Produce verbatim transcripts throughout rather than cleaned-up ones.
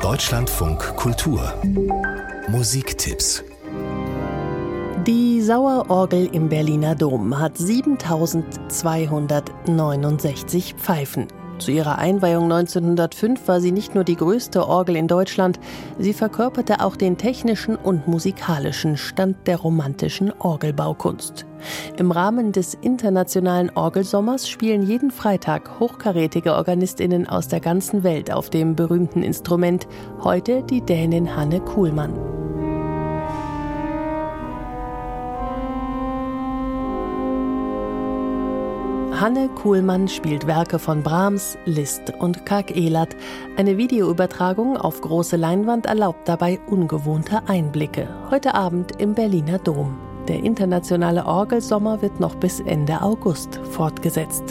Deutschlandfunk Kultur Musiktipps. Die Sauerorgel im Berliner Dom hat siebentausendzweihundertneunundsechzig Pfeifen. Zu ihrer Einweihung neunzehnhundertfünf war sie nicht nur die größte Orgel in Deutschland, sie verkörperte auch den technischen und musikalischen Stand der romantischen Orgelbaukunst. Im Rahmen des internationalen Orgelsommers spielen jeden Freitag hochkarätige OrganistInnen aus der ganzen Welt auf dem berühmten Instrument, heute die Dänin Hanne Kuhlmann. Hanne Kuhlmann spielt Werke von Brahms, Liszt und Karg Elert. Eine Videoübertragung auf große Leinwand erlaubt dabei ungewohnte Einblicke. Heute Abend im Berliner Dom. Der internationale Orgelsommer wird noch bis Ende August fortgesetzt.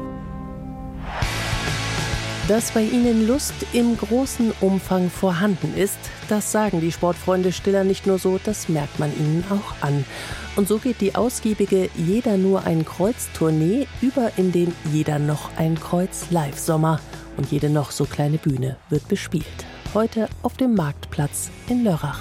Dass bei ihnen Lust im großen Umfang vorhanden ist, das sagen die Sportfreunde Stiller nicht nur so, das merkt man ihnen auch an. Und so geht die ausgiebige Jeder nur ein Kreuz-Tournee über in den Jeder noch ein Kreuz Live-Sommer. Und jede noch so kleine Bühne wird bespielt. Heute auf dem Marktplatz in Lörrach.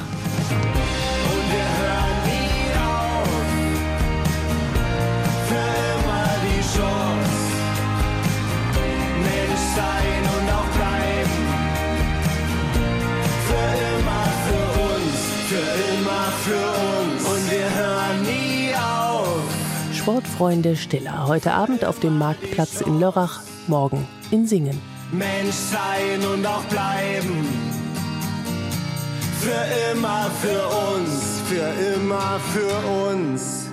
Sportfreunde Stiller, heute Abend auf dem Marktplatz in Lörrach, morgen in Singen. Mensch sein und auch bleiben, für immer für uns, für immer für uns.